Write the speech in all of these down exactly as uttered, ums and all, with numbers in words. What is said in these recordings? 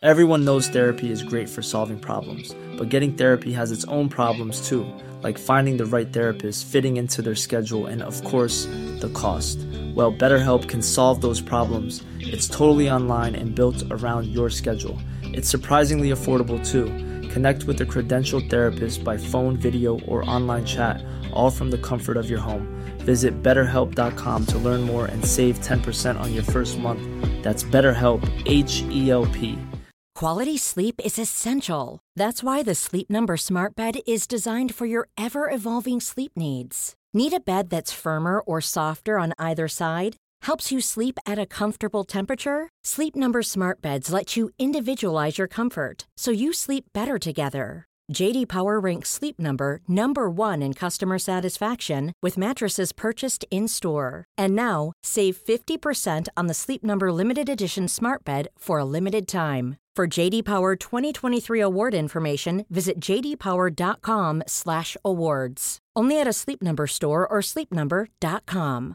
Everyone knows therapy is great for solving problems, but getting therapy has its own problems too, like finding the right therapist, fitting into their schedule, and of course, the cost. Well, BetterHelp can solve those problems. It's totally online and built around your schedule. It's surprisingly affordable too. Connect with a credentialed therapist by phone, video, or online chat, all from the comfort of your home. Visit better help dot com to learn more and save ten percent on your first month. That's BetterHelp, H E L P. Quality sleep is essential. That's why the Sleep Number Smart Bed is designed for your ever-evolving sleep needs. Need a bed that's firmer or softer on either side? Helps you sleep at a comfortable temperature? Sleep Number Smart Beds let you individualize your comfort, so you sleep better together. J D Power ranks Sleep Number number one in customer satisfaction with mattresses purchased in-store. And now, save fifty percent on the Sleep Number Limited Edition Smart Bed for a limited time. For J D Power twenty twenty-three award information, visit j d power dot com slash awards. Only at a Sleep Number store or sleep number dot com.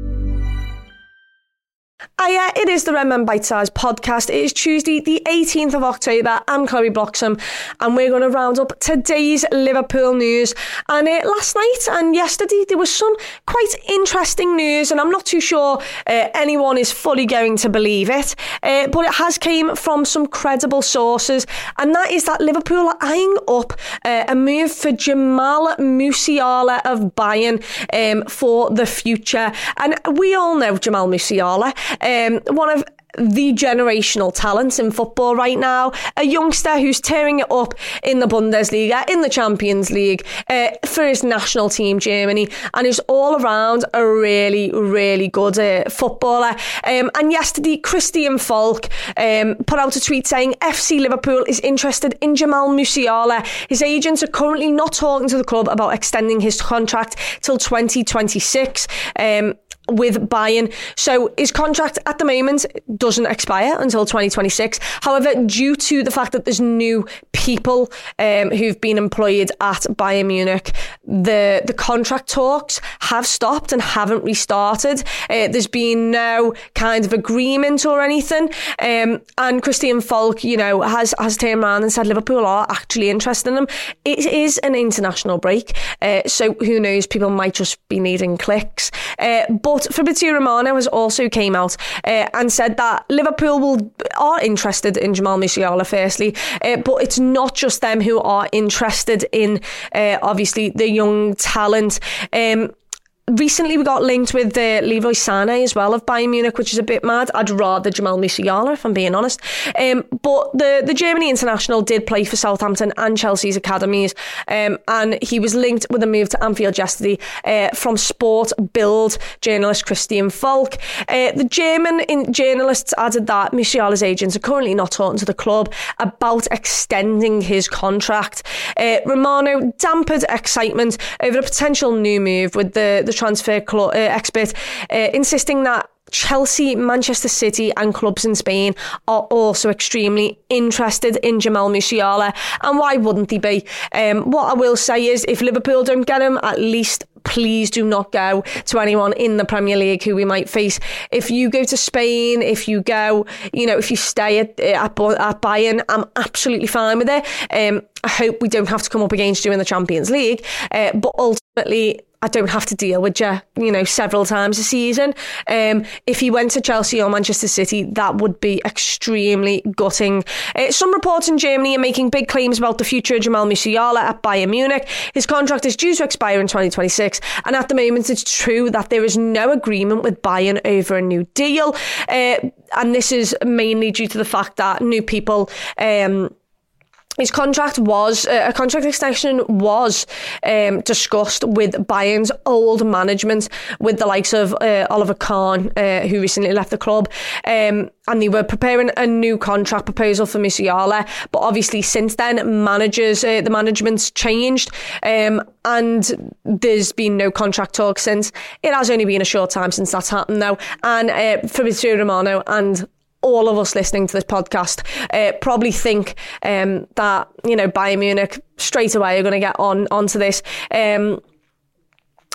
Hiya, it is the Red Men Bite Size podcast. It is Tuesday, the eighteenth of October. I'm Chloe Bloxham, and we're going to round up today's Liverpool news. And uh, last night and yesterday, there was some quite interesting news, and I'm not too sure uh, anyone is fully going to believe it, uh, but it has came from some credible sources, and that is that Liverpool are eyeing up uh, a move for Jamal Musiala of Bayern um, for the future. And we all know Jamal Musiala. Um, one of the generational talents in football right now, a youngster who's tearing it up in the Bundesliga, in the Champions League, uh, for his national team, Germany, and who's all around a really, really good uh, footballer. Um, and yesterday, Christian Falk um, put out a tweet saying F C Liverpool is interested in Jamal Musiala. His agents are currently not talking to the club about extending his contract till twenty twenty-six. Um, with Bayern. So his contract at the moment doesn't expire until twenty twenty-six. However, due to the fact that there's new people um, who've been employed at Bayern Munich, the, the contract talks have stopped and haven't restarted. Uh, there's been no kind of agreement or anything. Um, and Christian Falk, you know, has, has turned around and said Liverpool are actually interested in him. It is an international break. Uh, so who knows, people might just be needing clicks. Uh, but Fabrizio Romano has also came out uh, and said that Liverpool will are interested in Jamal Musiala firstly, uh, but it's not just them who are interested in uh, obviously the young talent. Um, Recently, we got linked with uh, Leroy Sané as well of Bayern Munich, which is a bit mad. I'd rather Jamal Musiala, if I'm being honest. Um, but the, the Germany international did play for Southampton and Chelsea's academies, um, and he was linked with a move to Anfield yesterday uh, from Sport Bild journalist Christian Falk. Uh, the German in- journalists added that Musiala's agents are currently not talking to the club about extending his contract. Uh, Romano dampened excitement over a potential new move with the, the transfer cl- uh, expert uh, insisting that Chelsea, Manchester City and clubs in Spain are also extremely interested in Jamal Musiala, and why wouldn't they be? Um, what I will say is if Liverpool don't get him, at least please do not go to anyone in the Premier League who we might face. If you go to Spain, if you go, you know, if you stay at, at, at Bayern, I'm absolutely fine with it. Um, I hope we don't have to come up against you in the Champions League, uh, but ultimately I don't have to deal with you, you know, several times a season. Um, if he went to Chelsea or Manchester City, that would be extremely gutting. Uh, some reports in Germany are making big claims about the future of Jamal Musiala at Bayern Munich. His contract is due to expire in twenty twenty-six, and at the moment it's true that there is no agreement with Bayern over a new deal. Uh, and this is mainly due to the fact that new people... Um, His contract was, uh, a contract extension was um, discussed with Bayern's old management, with the likes of uh, Oliver Kahn, uh, who recently left the club. Um, and they were preparing a new contract proposal for Musiala. But obviously since then, managers, uh, the management's changed. Um, and there's been no contract talk since. It has only been a short time since that's happened though. And uh, Fabrizio Romano and all of us listening to this podcast uh, probably think um, that, you know, Bayern Munich straight away are going to get on onto this. Um,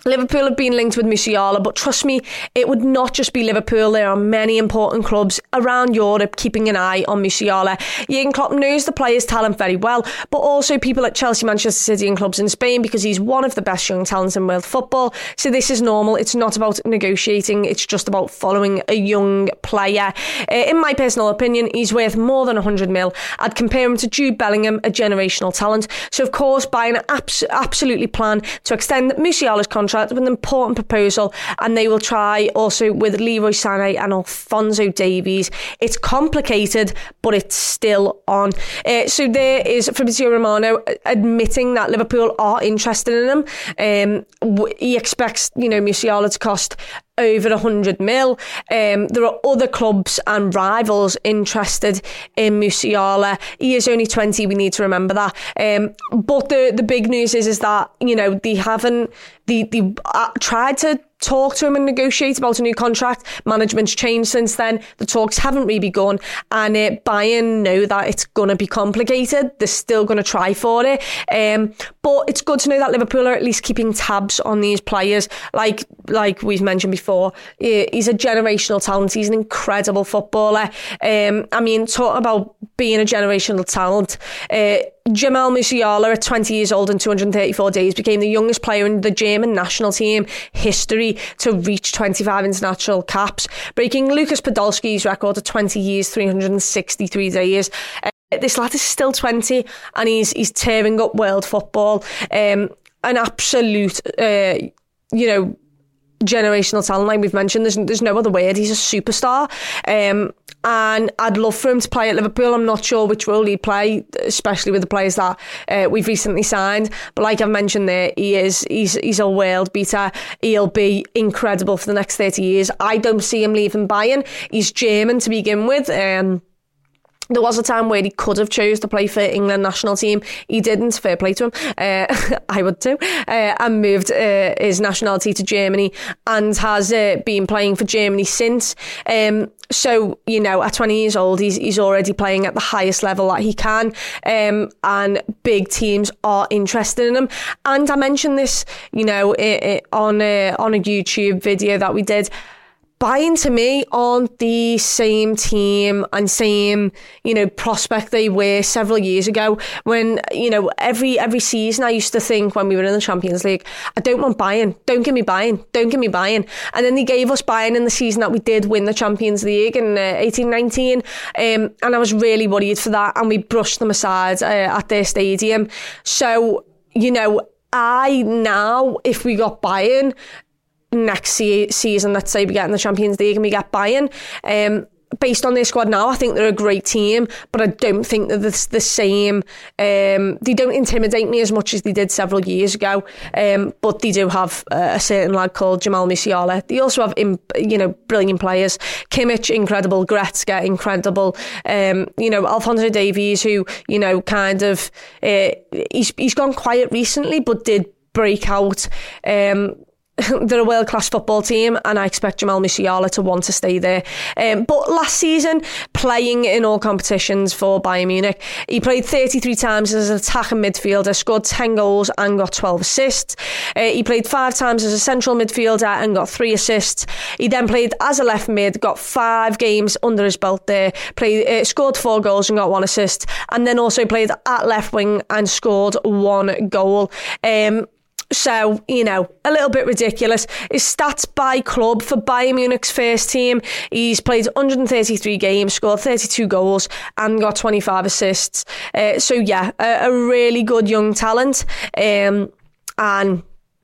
Liverpool have been linked with Musiala, but trust me, it would not just be Liverpool. There are many important clubs around Europe keeping an eye on Musiala. Jurgen Klopp knows the player's talent very well, but also people at Chelsea, Manchester City and clubs in Spain, because he's one of the best young talents in world football. So this is normal. It's not about negotiating. It's just about following a young player. Uh, in my personal opinion, he's worth more than one hundred mil. I'd compare him to Jude Bellingham, a generational talent. So of course, Bayern abs- absolutely plan to extend Musiala's contract with an important proposal, and they will try also with Leroy Sané and Alphonso Davies. It's complicated, but it's still on. Uh, so there is Fabrizio Romano admitting that Liverpool are interested in him. Um, he expects, you know, Musiala to cost over one hundred mil. Um, there are other clubs and rivals interested in Musiala. He is only twenty, we need to remember that. Um, but the, the big news is, is that, you know, they haven't, they, they uh, tried to talk to him and negotiate about a new contract. Management's changed since then. The talks haven't really begun, and uh, Bayern know that it's going to be complicated. They're still going to try for it. Um, but it's good to know that Liverpool are at least keeping tabs on these players. Like like we've mentioned before, he's a generational talent. He's an incredible footballer. Um, I mean, talking about being a generational talent, uh, Jamal Musiala, at twenty years old and two hundred thirty-four days, became the youngest player in the German national team history to reach twenty-five international caps, breaking Lucas Podolski's record of twenty years, three hundred sixty-three days. Uh, this lad is still twenty, and he's he's tearing up world football. Um, an absolute, uh, you know, generational talent, like we've mentioned. There's there's no other word. He's a superstar. Um, and I'd love for him to play at Liverpool. I'm not sure which role he'd play, especially with the players that uh, we've recently signed. But like I've mentioned there, he is he's he's a world beater. He'll be incredible for the next thirty years. I don't see him leaving Bayern. He's German to begin with. Um, There was a time where he could have chose to play for England national team. He didn't. Fair play to him. Uh, I would too. Uh, and moved uh, his nationality to Germany, and has uh, been playing for Germany since. Um, so, you know, at twenty years old, he's he's already playing at the highest level that he can. Um, and big teams are interested in him. And I mentioned this, you know, it, it, on a, on a YouTube video that we did. Bayern, to me, aren't the same team and same, you know, prospect they were several years ago. When, you know, every every season I used to think, when we were in the Champions League, I don't want Bayern. Don't give me Bayern. Don't give me Bayern. And then they gave us Bayern in the season that we did win the Champions League in uh, eighteen nineteen. Um, and I was really worried for that. And we brushed them aside uh, at their stadium. So, you know, I now, if we got Bayern next se- season, let's say we get in the Champions League and we get Bayern, um, based on their squad now, I think they're a great team, but I don't think that it's the same. Um, they don't intimidate me as much as they did several years ago, um, but they do have uh, a certain lad called Jamal Musiala. They also have, you know, brilliant players. Kimmich, incredible. Goretzka, incredible. Um, you know, Alphonso Davies, who, you know, kind of, uh, he's, he's gone quiet recently, but did break out. Um, They're a world-class football team, and I expect Jamal Musiala to want to stay there. Um, but last season, playing in all competitions for Bayern Munich, he played thirty-three times as an attacking midfielder, scored ten goals and got twelve assists. Uh, he played five times as a central midfielder and got three assists. He then played as a left mid, got five games under his belt there, played, uh, scored four goals and got one assist, and then also played at left wing and scored one goal. Um, So, you know, a little bit ridiculous. His stats by club for Bayern Munich's first team, he's played one hundred thirty-three games, scored thirty-two goals and got twenty-five assists. Uh, so, yeah, a, a really good young talent. Um, and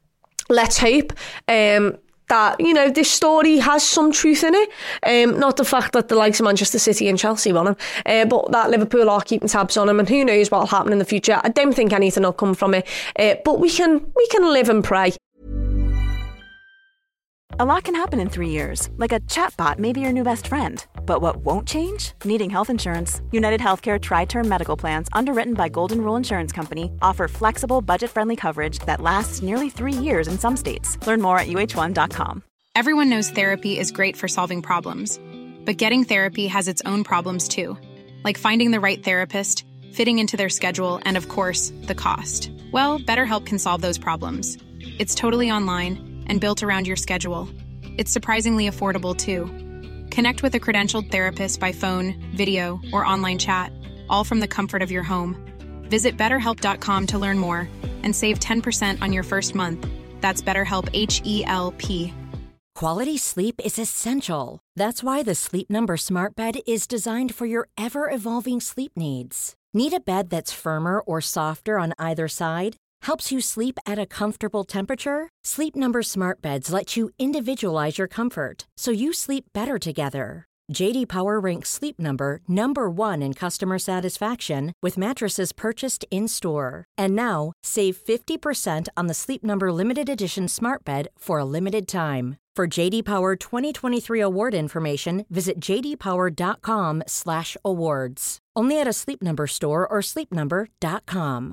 let's hope um, that, you know, this story has some truth in it. Um, not the fact that the likes of Manchester City and Chelsea want him, uh, but that Liverpool are keeping tabs on him, and who knows what will happen in the future. I don't think anything will come from it, uh, but we can we can live and pray. A lot can happen in three years, like a chatbot may be your new best friend. But what won't change? Needing health insurance. United Healthcare Tri-Term Medical Plans, underwritten by Golden Rule Insurance Company, offer flexible, budget-friendly coverage that lasts nearly three years in some states. Learn more at U H one dot com. Everyone knows therapy is great for solving problems, but getting therapy has its own problems too, like finding the right therapist, fitting into their schedule, and of course, the cost. Well, BetterHelp can solve those problems. It's totally online and built around your schedule. It's surprisingly affordable, too. Connect with a credentialed therapist by phone, video, or online chat, all from the comfort of your home. Visit better help dot com to learn more and save ten percent on your first month. That's BetterHelp, H E L P. Quality sleep is essential. That's why the Sleep Number Smart Bed is designed for your ever-evolving sleep needs. Need a bed that's firmer or softer on either side? Helps you sleep at a comfortable temperature? Sleep Number Smart Beds let you individualize your comfort so you sleep better together. J D Power ranks Sleep Number number one in customer satisfaction with mattresses purchased in-store. And now, save fifty percent on the Sleep Number Limited Edition Smart Bed for a limited time. For J D Power twenty twenty-three award information, visit j d power dot com slash awards. Only at a Sleep Number store or sleep number dot com.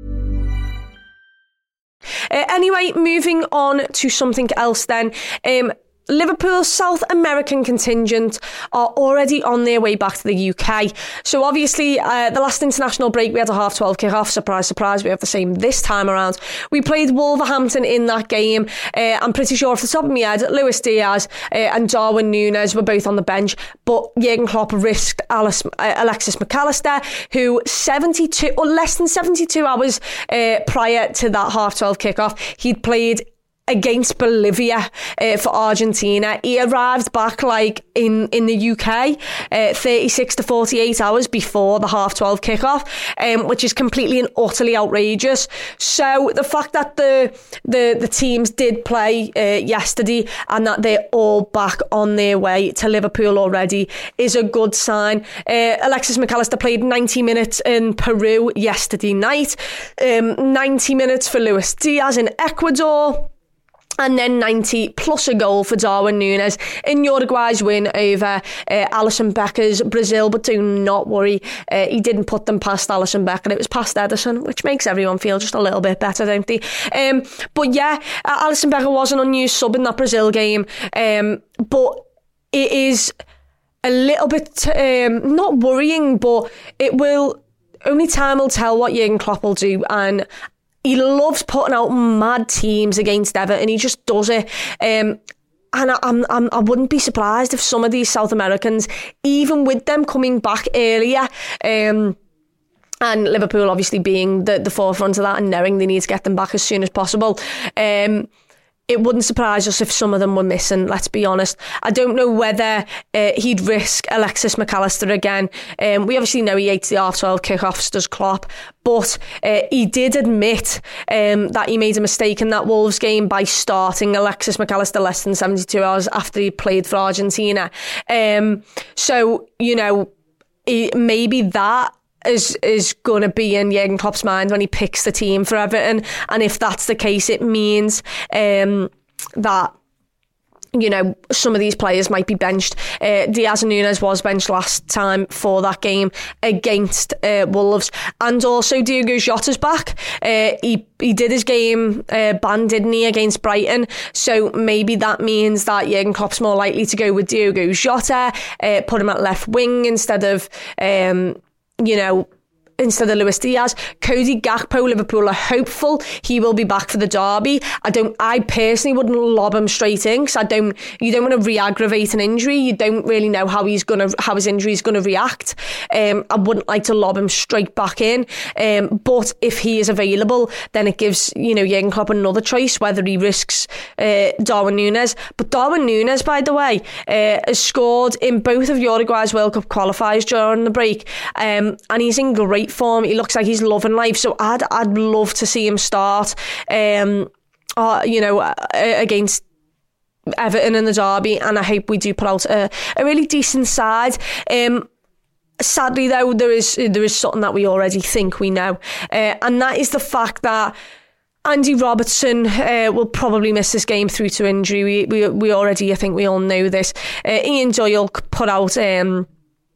Uh, anyway, moving on to something else then. Um, Liverpool's South American contingent are already on their way back to the U K. So obviously, uh, the last international break, we had a half twelve kick-off. Surprise, surprise, we have the same this time around. We played Wolverhampton in that game. Uh, I'm pretty sure off the top of my head, Luis Diaz uh, and Darwin Núñez were both on the bench. But Jurgen Klopp risked Alice, uh, Alexis McAllister, who seventy-two or less than seventy-two hours uh, prior to that half twelve kick-off, he'd played against Bolivia uh, for Argentina. He arrived back like in, in the U K uh, thirty-six to forty-eight hours before the half twelve kickoff, um, which is completely and utterly outrageous. So the fact that the the, the teams did play uh, yesterday and that they're all back on their way to Liverpool already is a good sign. Uh, Alexis McAllister played ninety minutes in Peru yesterday night, um, ninety minutes for Luis Diaz in Ecuador, and then ninety plus a goal for Darwin Núñez in Uruguay's win over uh, Alisson Becker's Brazil. But do not worry, uh, he didn't put them past Alisson Becker. It was past Ederson, which makes everyone feel just a little bit better, don't they? Um, but yeah, uh, Alisson Becker was an unused sub in that Brazil game. Um, but it is a little bit, um, not worrying, but it will, only time will tell what Jurgen Klopp will do. And he loves putting out mad teams against Everton. He just does it. Um, and I, I'm, I'm, I wouldn't be surprised if some of these South Americans, even with them coming back earlier, um, and Liverpool obviously being the, the forefront of that and knowing they need to get them back as soon as possible, um, it wouldn't surprise us if some of them were missing, let's be honest. I don't know whether uh, he'd risk Alexis McAllister again. Um, we obviously know he hates the half twelve kickoffs, does Klopp, but uh, he did admit um, that he made a mistake in that Wolves game by starting Alexis McAllister less than seventy-two hours after he played for Argentina. Um, so, you know, he, maybe that is is going to be in Jurgen Klopp's mind when he picks the team for Everton. And if that's the case, it means um, that, you know, some of these players might be benched. Uh, Diaz and Núñez was benched last time for that game against uh, Wolves. And also Diogo Jota's back. Uh, he, he did his game uh, ban, didn't he, against Brighton. So maybe that means that Jurgen Klopp's more likely to go with Diogo Jota, uh, put him at left wing instead of... Um, you know, instead of Luis Diaz. Cody Gakpo, Liverpool are hopeful he will be back for the derby. I don't. I personally wouldn't lob him straight in because I don't. You don't want to re-aggravate an injury. You don't really know how he's gonna, how his injury is going to react. Um, I wouldn't like to lob him straight back in. Um, but if he is available, then it gives, you know, Jurgen Klopp another choice whether he risks uh, Darwin Núñez. But Darwin Núñez, by the way, uh, has scored in both of Uruguay's World Cup qualifiers during the break, um, and he's in great form. He looks like he's loving life, so I'd I'd love to see him start um uh, you know uh, against Everton in the derby, and I hope we do put out a, a really decent side. Um sadly though, there is there is something that we already think we know, uh, and that is the fact that Andy Robertson uh, will probably miss this game through to injury. We we, we already, I think we all know this. uh, Ian Doyle put out um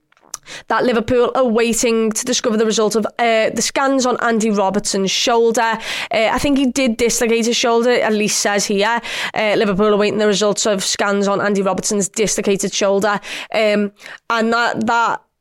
that Liverpool are waiting to discover the result of uh, the scans on Andy Robertson's shoulder. Uh, I think he did dislocate his shoulder, at least says here. Uh, Liverpool are waiting the results of scans on Andy Robertson's dislocated shoulder. Um, and that that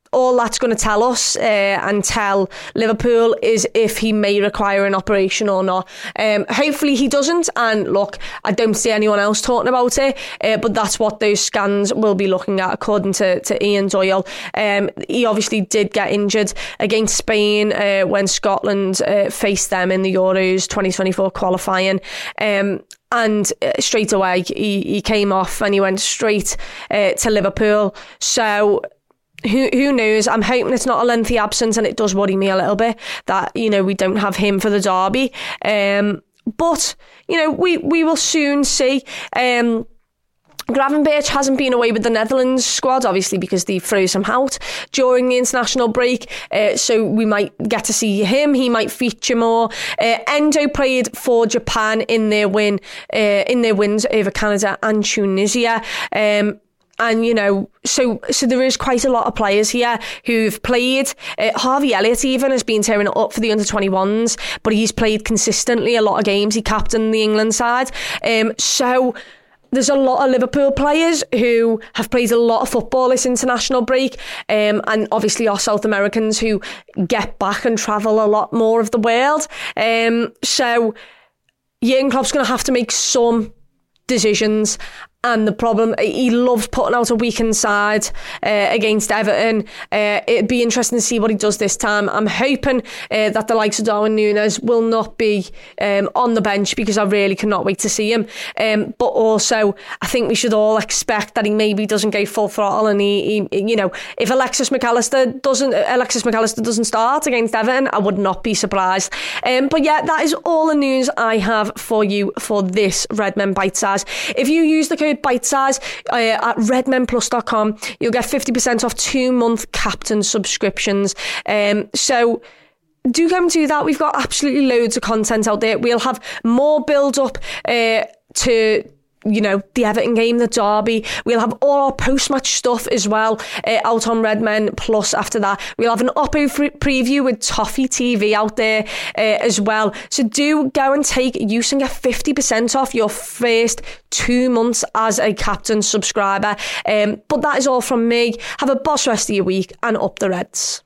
all that's going to tell us uh, and tell Liverpool is if he may require an operation or not. Um, hopefully he doesn't, and look, I don't see anyone else talking about it, uh, but that's what those scans will be looking at according to, to Ian Doyle. Um, he obviously did get injured against Spain uh, when Scotland uh, faced them in the Euros twenty twenty-four qualifying. Um, And uh, straight away, he, he came off and he went straight uh, to Liverpool. So who who knows? I'm hoping it's not a lengthy absence, and it does worry me a little bit that, you know, we don't have him for the derby. Um, but, you know, we, we will soon see. Um, Gravenberch hasn't been away with the Netherlands squad, obviously, because they froze him out during the international break. Uh, so we might get to see him. He might feature more. Uh, Endo played for Japan in their win, uh, in their wins over Canada and Tunisia. Um, And, you know, so so there is quite a lot of players here who've played. Uh, Harvey Elliott even has been tearing it up for the under twenty-ones, but he's played consistently a lot of games. He captained the England side. Um, so there's a lot of Liverpool players who have played a lot of football this international break, um, and obviously our South Americans who get back and travel a lot more of the world. Um, so Jurgen Klopp's going to have to make some decisions. And the problem, he loves putting out a weakened side uh, against Everton. Uh, it'd be interesting to see what he does this time. I'm hoping uh, that the likes of Darwin Núñez will not be um, on the bench, because I really cannot wait to see him. Um, but also, I think we should all expect that he maybe doesn't go full throttle, and he, he you know, if Alexis McAllister doesn't, Alexis McAllister doesn't start against Everton, I would not be surprised. Um, but yeah, that is all the news I have for you for this Redmen Bite Size. If you use the code Bite Size uh, at redmen plus dot com, you'll get fifty percent off two month captain subscriptions. Um, so do come to that. We've got absolutely loads of content out there. We'll have more build up uh, to, you know, the Everton game, the derby. We'll have all our post-match stuff as well uh, out on Redmen Plus after that. We'll have an Oppo free preview with Toffee T V out there uh, as well. So do go and take use and get fifty percent off your first two months as a Captain subscriber. Um, but that is all from me. Have a boss rest of your week, and up the Reds.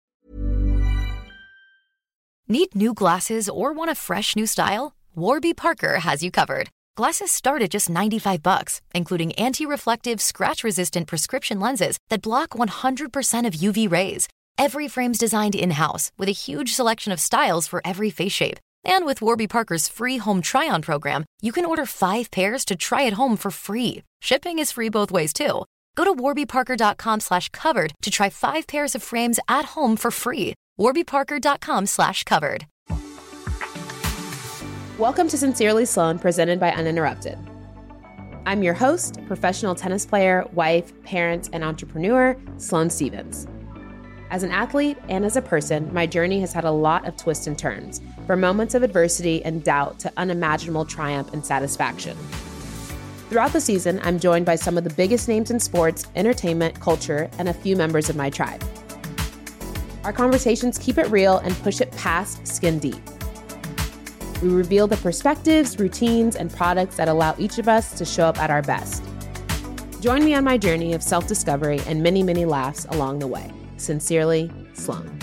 Need new glasses or want a fresh new style? Warby Parker has you covered. Glasses start at just ninety-five bucks, including anti-reflective, scratch-resistant prescription lenses that block one hundred percent of U V rays. Every frame's designed in-house with a huge selection of styles for every face shape. And with Warby Parker's free home try-on program, you can order five pairs to try at home for free. Shipping is free both ways, too. Go to warbyparker.com slash covered to try five pairs of frames at home for free. warbyparker.com slash covered. Welcome to Sincerely Sloane, presented by Uninterrupted. I'm your host, professional tennis player, wife, parent, and entrepreneur, Sloane Stevens. As an athlete and as a person, my journey has had a lot of twists and turns, from moments of adversity and doubt to unimaginable triumph and satisfaction. Throughout the season, I'm joined by some of the biggest names in sports, entertainment, culture, and a few members of my tribe. Our conversations keep it real and push it past skin deep. We reveal the perspectives, routines, and products that allow each of us to show up at our best. Join me on my journey of self-discovery and many, many laughs along the way. Sincerely, Sloane.